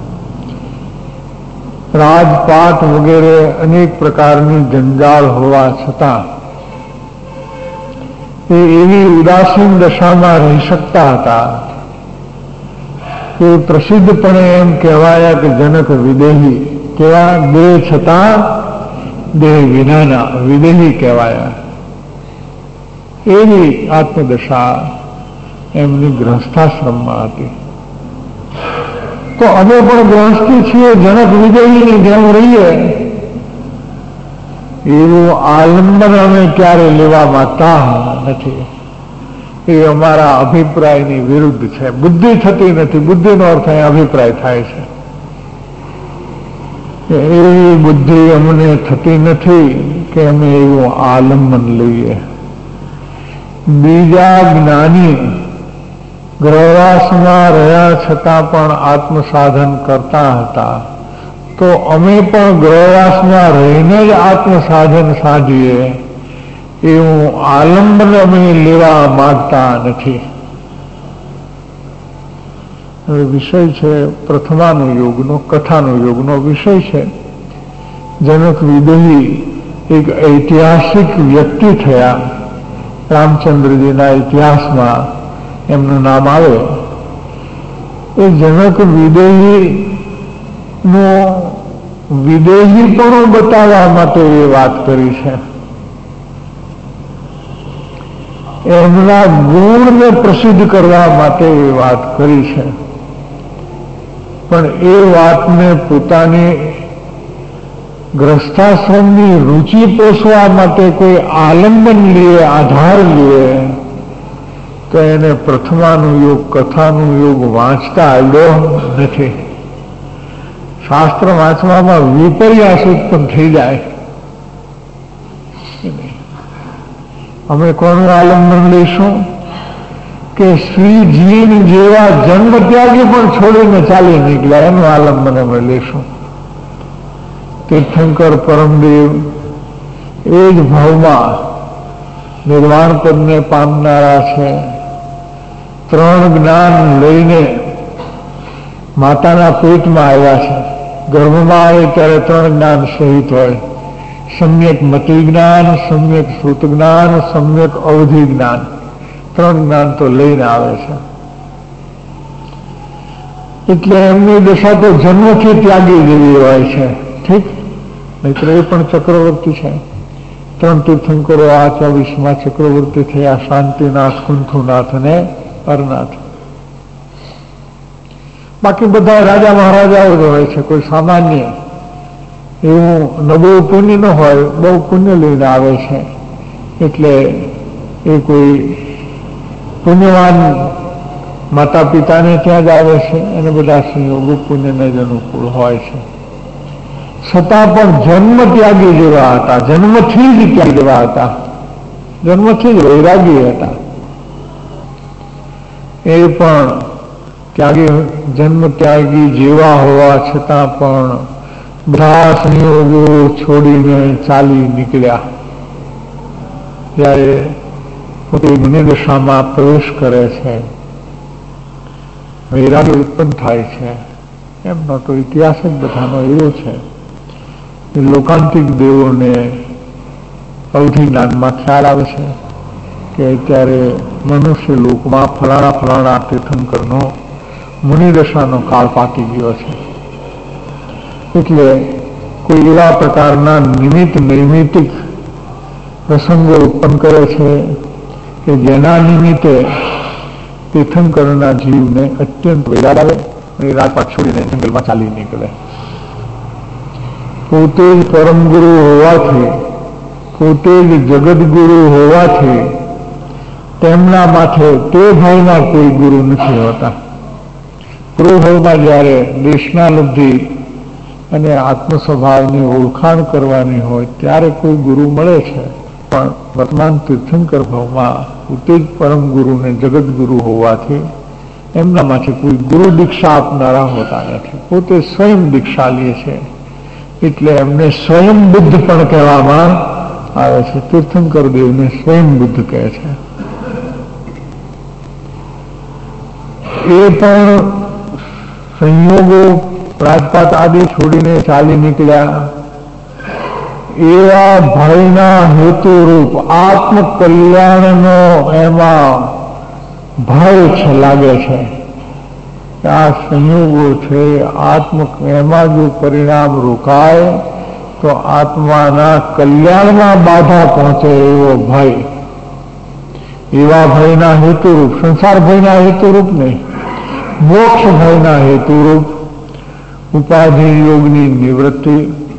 રાજપાટ વગેરે અનેક પ્રકારની જંજાળ હોવા છતાં એ એવી ઉદાસીન દશામાં રહી શકતા હતા કે પ્રસિદ્ધપણે એમ કહેવાયા કે જનક વિદેહી. કેવા? દેહ છતાં દેહ વિનાના વિદેહી કહેવાયા. એવી આત્મદશા એમની ગૃહસ્થાશ્રમમાં હતી. તો અમે પણ ગૃહસ્થી છીએ, જનક વિજયની જેમ રહીએ, એવું આલંબન અમે ક્યારે લેવા માંગતા નથી. એ અમારા અભિપ્રાયની વિરુદ્ધ છે. બુદ્ધિ થતી નથી. બુદ્ધિનો અર્થ અહીં અભિપ્રાય થાય છે. એવી બુદ્ધિ અમને થતી નથી કે અમે એવું આલંબન લઈએ. બીજા જ્ઞાની ગ્રહવાસમાં રહ્યા છતાં પણ આત્મસાધન કરતા હતા, તો અમે પણ ગ્રહવાસમાં રહીને જ આત્મસાધન સાધીએ એવું આલંબન અમે લેવા માંગતા નથી. હવે વિષય છે પ્રથમાનુયોગનો, કથાનુયોગનો વિષય છે. જનક વિદેહી એક ઐતિહાસિક વ્યક્તિ થયા. રામચંદ્રજીના ઇતિહાસમાં એમનું નામ આવે. એ જનક વિદેહીનો વિદેહીપણું બતાવવા માટે એ વાત કરી છે. એમના ગુણને પ્રસિદ્ધ કરવા માટે એ વાત કરી છે. પણ એ વાતને પોતાની ગ્રસ્થાશ્રમની રુચિ પોષવા માટે કોઈ આલંબન લે, આધાર લે, તો એને પ્રથમાનુયોગ, કથાનુયોગ વાંચતા આવ્યો નથી. શાસ્ત્ર વાંચવામાં વિપર્યાસ ઉત્પન્ન થઈ જાય. અમે કોનું આલંબન લઈશું કે શ્રીજીન જેવા જન્મ ત્યાગી પણ છોડીને ચાલી નીકળ્યા, એનું આલંબન અમે લઈશું. તીર્થંકર પરમદેવ એ જ ભાવમાં નિર્વાણ પદને પામનારા છે. 3 જ્ઞાન લઈને માતાના પેટમાં આવ્યા છે. ગર્ભમાં આવે ત્યારે 3 જ્ઞાન સહિત હોય. સમ્યક મતિ જ્ઞાન, સમ્યક શ્રુત જ્ઞાન, સમ્યક અવધિ જ્ઞાન. 3 જ્ઞાન તો લઈને આવે છે. એટલે એમની દશા તો જન્મથી ત્યાગી જેવી હોય છે. ઠીક, નહીતર એ પણ ચક્રવર્તી છે. 3 તીર્થંકરો આ 24માં ચક્રવર્તી થયા, શાંતિનાથ, કુંથુનાથ અને અરનાથ. બાકી બધા રાજા મહારાજાઓ જ હોય છે. કોઈ સામાન્ય એવું નબળું પુણ્ય ન હોય, બહુ પુણ્ય લઈને આવે છે એટલે એ કોઈ પુણ્યવાન માતા પિતાને ત્યાં જ આવે છે અને બધા સંયોગો પુણ્યને જ અનુકૂળ હોય છે. છતાં પણ જન્મ ત્યાગી જેવા હતા, જન્મથી જ ત્યાગી જેવા હતા, જન્મથી જ વૈરાગી હતા. એ પણ ત્યાગી, જન્મ ત્યાગી જેવા હોવા છતાં પણ બધા સંયોગો છોડીને ચાલી નીકળ્યા. ત્યારે પોતે મુનિદશામાં પ્રવેશ કરે છે, વૈરાગ્ય ઉત્પન્ન થાય છે. એમનો તો ઇતિહાસ જ બધાનો એવો છે. લોકાંતિક દેવોને અવધિ જ્ઞાનમાં ખ્યાલ આવે છે કે અત્યારે મનુષ્ય લોકમાં ફલાણા ફલાણા તીર્થંકરનો મુનિદશાનો કાળ પાકી ગયો છે. એટલે કોઈ એવા પ્રકારના નૈમિતિક પ્રસંગો ઉત્પન્ન કરે છે કે જેના નિમિત્તે તીર્થંકરના જીવને અત્યંત વૈરાગ આવે અને રાજપાટ છોડીને જંગલમાં ચાલી નીકળે. પોતે જ પરમ ગુરુ હોવાથી, પોતે જ જગદગુરુ હોવાથી તેમના માથે તે ભાવના કોઈ ગુરુ નથી હોતા. પૂર્વભાવમાં જ્યારે દેશના લબ્ધિ અને આત્મસ્વભાવની ઓળખાણ કરવાની હોય ત્યારે કોઈ ગુરુ મળે છે, પણ વર્તમાન તીર્થંકર ભાવમાં પોતે જ પરમ ગુરુને જગદગુરુ હોવાથી એમના માટે કોઈ ગુરુ દીક્ષા આપનારા હોતા નથી. પોતે સ્વયં દીક્ષા લે છે એટલે એમને સ્વયં બુદ્ધ પણ કહેવામાં આવે છે. તીર્થંકર દેવને સ્વયં બુદ્ધ કહે છે. એ પણ સંયોગો રાજપાટ આદિ છોડીને ચાલી નીકળ્યા. એવા ભયના હેતુરૂપ આત્મકલ્યાણનો એમાં ભય છે, લાગે છે કે આ સંયોગો છે એમાં જો પરિણામ રોકાય તો આત્માના કલ્યાણમાં બાધા પહોંચે એવો ભય. એવા ભયના હેતુરૂપ, સંસાર ભયના હેતુરૂપ નહીં, મોક્ષ ભયના હેતુરૂપ ઉપાધિ યોગની નિવૃત્તિ.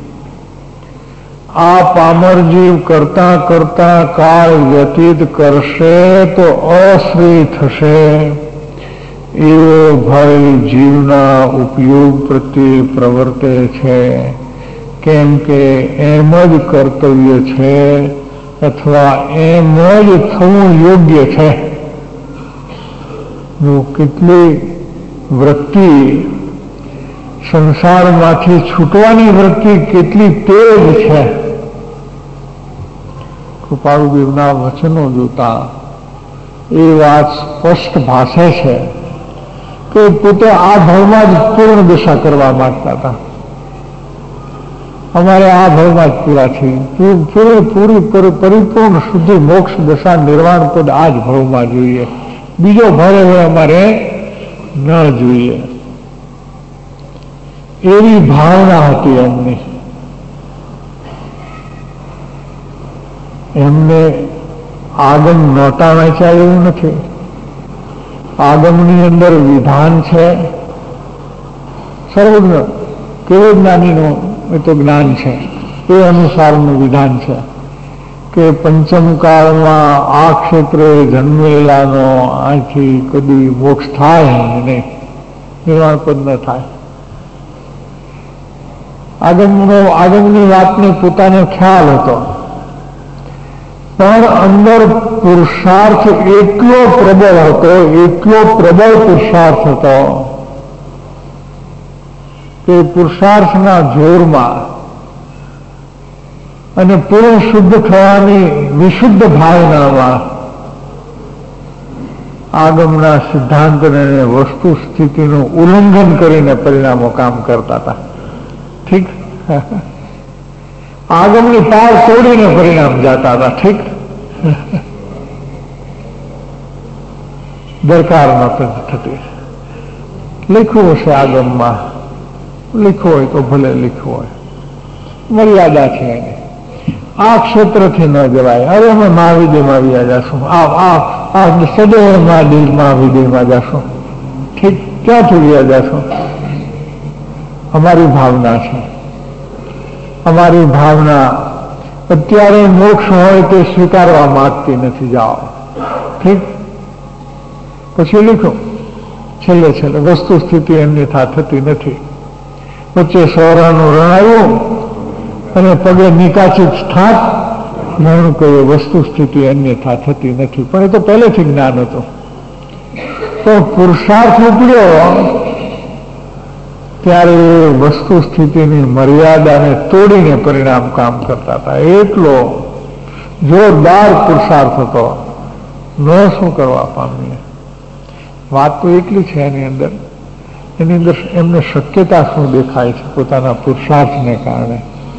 આ પામર જીવ કરતા કરતા કાળ વ્યતીત કરશે તો અશ્રી થશે એવો ભય જીવના ઉપયોગ પ્રત્યે પ્રવર્તે છે. કેમ કે એમ જ કર્તવ્ય છે અથવા એમ જ થવું યોગ્ય છે. જો કેટલી વૃત્તિ, સંસારમાંથી છૂટવાની વૃત્તિ કેટલી તેજ છે. કૃપાળુદેવના વચનો જોતા એ વાત સ્પષ્ટ ભાષે છે કે પોતે આ ભાવમાં જ પૂર્ણ દશા કરવા માંગતા હતા. અમારે આ ભાવમાં જ પૂરા છે, પૂરી પરિપૂર્ણ શુદ્ધિ મોક્ષ દશા નિર્વાણ પદ આ જ ભાવમાં જોઈએ, બીજો ભાવ અમારે ન જોઈએ. એવી ભાવના હતી એમની. એમને આગમ નહોતા વાંચ્યા એવું નથી. આગમની અંદર વિધાન છે, સર્વજ્ઞ કેવું જ્ઞાનીનું એ તો જ્ઞાન છે, એ અનુસારનું વિધાન છે કે પંચમ કાળમાં આ ક્ષેત્રે જન્મેલાનો આથી કદી મોક્ષ થાય નહીં, નિર્વાણ પદ ન થાય. આગમની વાતને પોતાનો ખ્યાલ હતો, પણ અંદર પુરુષાર્થ એટલો પ્રબળ હતો, એટલો પ્રબળ પુરુષાર્થ હતો કે પુરુષાર્થના જોરમાં અને પૂર્ણ શુદ્ધ થવાની વિશુદ્ધ ભાવનામાં આગમના સિદ્ધાંત અને વસ્તુ સ્થિતિનું ઉલ્લંઘન કરીને પરિણામો કામ કરતા હતા. ઠીક, આગમની પાર તોડીને પરિણામ જતા હતા. ઠીક, દરકાર નહોતી થતી. લખ્યું હશે આગમમાં, લખ્યું હોય તો ભલે લખ્યું હોય, મર્યાદા છે એની. આ ક્ષેત્રથી ન જવાય. હવે અમે મહાવિદ્યમાં વ્યા જશું, સદૈવ મહાવિદ્યમાં જશું. ઠીક, ક્યાંથી વ્યા જશું? અમારી ભાવના છે. અમારી ભાવના અત્યારે મોક્ષ હોય તે સ્વીકારવા માંગતી નથી. જાઓ, ઠીક. પછી લીખો છેલ્લે વસ્તુ સ્થિતિ અન્યથા થતી નથી. વચ્ચે સૌરાનું રણ આવ્યું અને પગે નિકાચિત સ્થાત મૌન કહ્યું, વસ્તુ સ્થિતિ અન્યથા થતી નથી. પણ એ તો પહેલેથી જ્ઞાન હતું. તો પુરુષાર્થ ઉપડ્યો ત્યારે વસ્તુ સ્થિતિની મર્યાદાને તોડીને પરિણામ કામ કરતા હતા. એટલો જોરદાર પુરુષાર્થ હતો. ન શું કરવા પામીએ? વાત તો એટલી છે એની અંદર એમને શક્યતા શું દેખાય છે પોતાના પુરુષાર્થને કારણે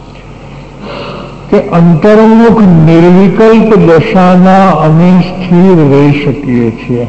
કે અંતર્મુખ નિર્વિકલ્પ દશાના અમે સ્થિર રહી શકીએ છીએ.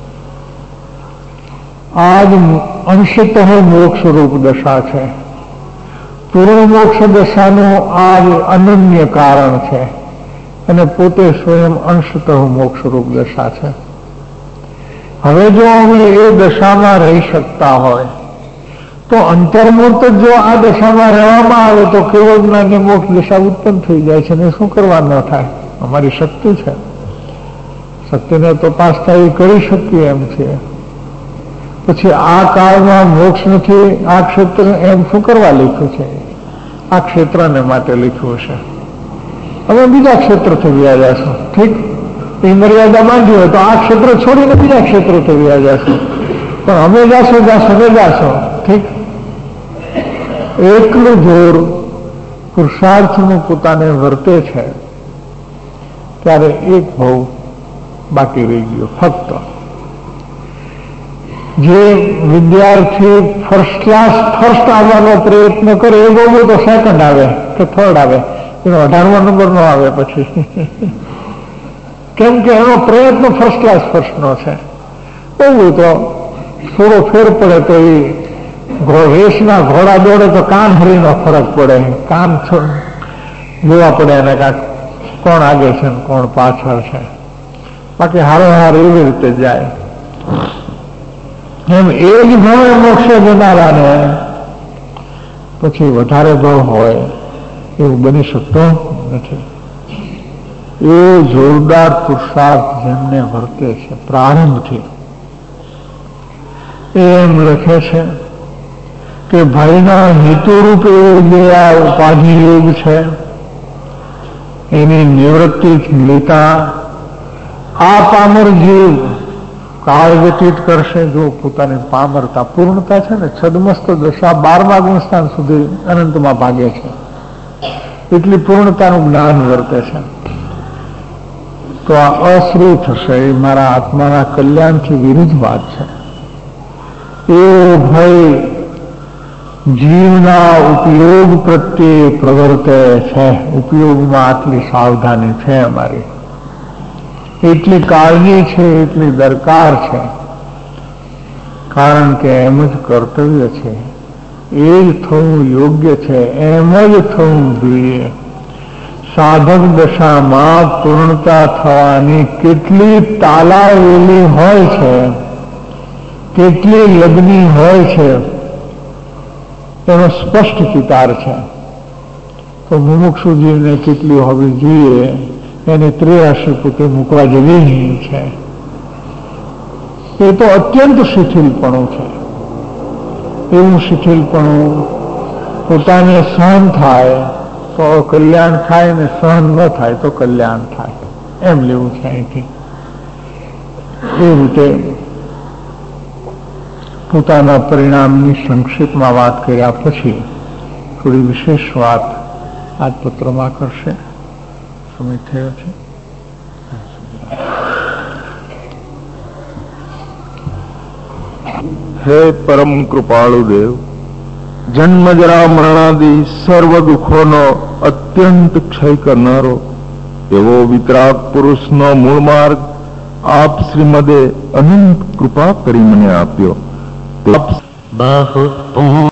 આ જ અંશતઃ મોક્ષ રૂપ દશા છે. પૂર્ણ મોક્ષ દશાનું આ જ અનન્ય કારણ છે અને પોતે સ્વયં અંશતઃ મોક્ષ રૂપ દશા છે. હવે જો અમે એ દશામાં રહી શકતા હોય તો અંતર્મુક્ત જો આ દશામાં રહેવામાં આવે તો કેવળ જ્ઞાનને મોક્ષ દશા ઉત્પન્ન થઈ જાય છે. ને શું કરવા ન થાય? અમારી શક્તિ છે. શક્તિને તો પાસ થાય કરી શકીએ એમ છે. પછી આ કાળમાં મોક્ષ નથી, આ ક્ષેત્ર એમ શું કરવા લખ્યું છે? આ ક્ષેત્રને માટે લખ્યું છે. હવે બીજા ક્ષેત્રથી વ્યા જશું. ઠીક, એ મર્યાદા બાંધી હોય તો આ ક્ષેત્ર છોડીને બીજા ક્ષેત્રથી વ્યા જશું. પણ અમે જાશો. ઠીક, એટલું જોર પુરુષાર્થનું પોતાને વર્તે છે ત્યારે એક ભાવ બાકી રહી ગયો. ફક્ત જે વિદ્યાર્થી ફર્સ્ટ આવવાનો પ્રયત્ન કરે એ બહુ તો સેકન્ડ આવે કે થર્ડ આવે, એનો 18મો નંબર નો આવે પછી. કેમ કે એનો પ્રયત્ન ફર્સ્ટનો છે. બહુ તો થોડો ફેર પડે તો એ રેસના ઘોડા દોડે તો કાન હરીનો ફરક પડે. કાન જોવા પડે એને કાંક કોણ આગળ છે ને કોણ પાછળ છે. બાકી હારોહાર એવી રીતે જાય. એમ એ જ ભાવે મોક્ષે જનારાને પછી વધારે ભાવ હોય એવું બની શકતું નથી. એ જોરદાર પુરુષાર્થ જેમને વર્તે છે પ્રારંભથી. એમ લખે છે કે ભાઈના હેતુરૂપે જે આ ઉપાધિ યોગ છે એની નિવૃત્તિ લેતા આ પામર જીવ કાળ વ્યતીત કરશે. જો પોતાની પામરતા પૂર્ણતા છે ને, છદમસ્ત દશા 12મા ગુણસ્થાન સુધી અનંતમાં ભાગે છે. એટલી પૂર્ણતાનું જ્ઞાન વર્તે છે. તો આ અશ્રી થશે. એ મારા આત્માના કલ્યાણથી વિરુદ્ધ વાત છે. એ ભય જીવના ઉપયોગ પ્રત્યે પ્રવર્તે છે. ઉપયોગમાં આટલી સાવધાની છે અમારી, એટલી કાળજી છે, એટલી દરકાર છે. કારણ કે એમ જ કર્તવ્ય છે, એ જ થવું યોગ્ય છે, એમ જ થવું જોઈએ. સાધક દશામાં પૂર્ણતા થવાની કેટલી તાલાવેલી હોય છે, કેટલી લગ્ની હોય છે એનો સ્પષ્ટ ચિતાર છે. તો મુમુક્ષુ જીવને કેટલી હોવી જોઈએ એને 83 પોતે મૂકવા જેવી છે. એ તો અત્યંત શિથિલપણું છે. એવું શિથિલપણું પોતાને સહન થાય તો કલ્યાણ થાય ને સહન ન થાય તો કલ્યાણ થાય, એમ લેવું છે અહીંથી. એ રીતે પોતાના પરિણામની સંક્ષેપમાં વાત કર્યા પછી થોડી વિશેષ વાત આજ પત્રમાં કરશે. સમય થયો છે. હે પરમ કૃપાળુ દેવ, જન્મ જરા મરણાદિ સર્વ દુઃખોનો અત્યંત ક્ષય કરનારો એવો વિતરાગ પુરુષનો મૂળ માર્ગ આપ શ્રીમદે અનંત કૃપા કરી મને આપ્યો.